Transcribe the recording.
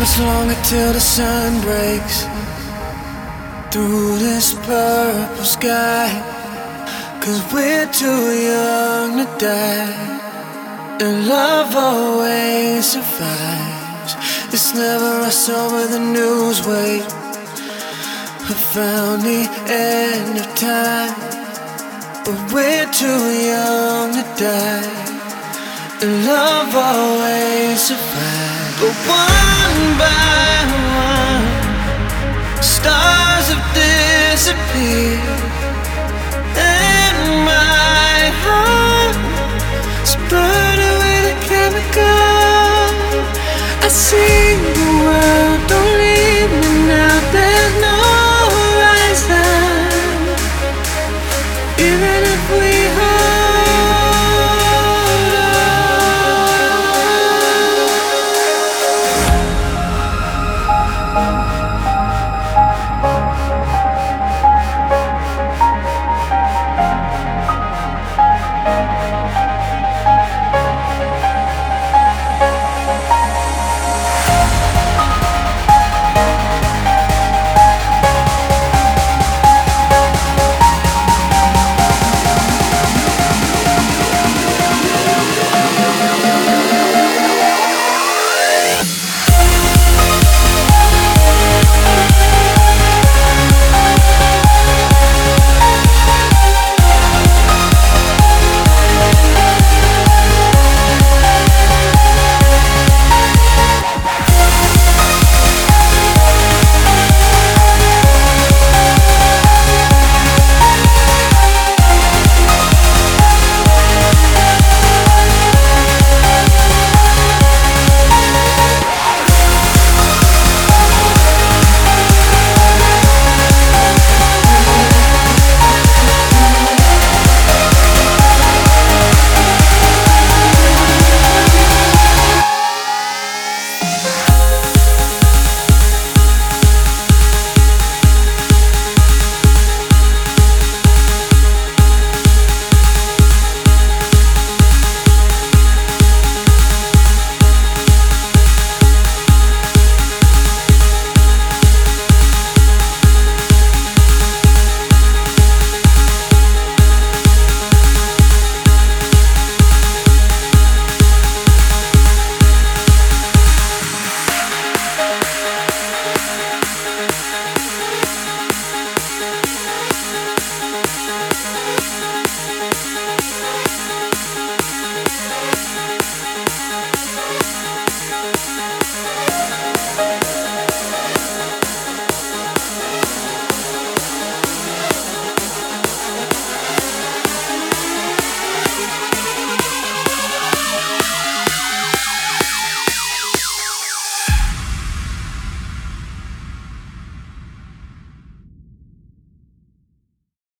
much longer till the sun breaks through this purple sky? 'Cause we're too young to die, and love always survives. It's never us over the news wave. I found the end of time, but we're too young to die, and love always survives. But one by one, stars have disappeared, and my heart's burned away the chemical. I see